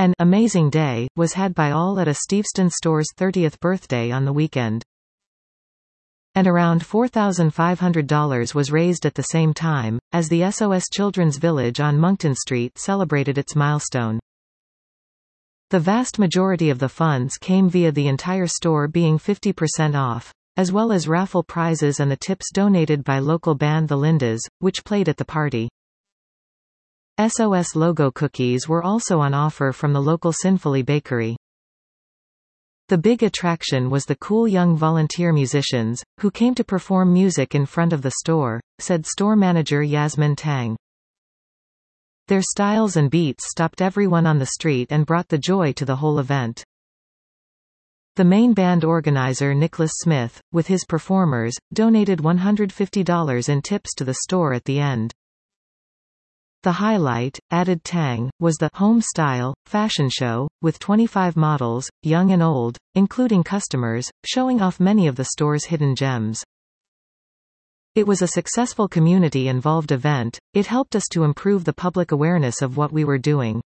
An amazing day was had by all at a Steveston store's 30th birthday on the weekend. And around $4,500 was raised at the same time, as the SOS Children's Village on Moncton Street celebrated its milestone. The vast majority of the funds came via the entire store being 50% off, as well as raffle prizes and the tips donated by local band The Lindas, which played at the party. SOS logo cookies were also on offer from the local Sinfully bakery. The big attraction was the cool young volunteer musicians, who came to perform music in front of the store, said store manager Yasmin Tang. Their styles and beats stopped everyone on the street and brought the joy to the whole event. The main band organizer Nicholas Smith, with his performers, donated $150 in tips to the store at the end. The highlight, added Tang, was the home style fashion show, with 25 models, young and old, including customers, showing off many of the store's hidden gems. It was a successful community-involved event. It helped us to improve the public awareness of what we were doing.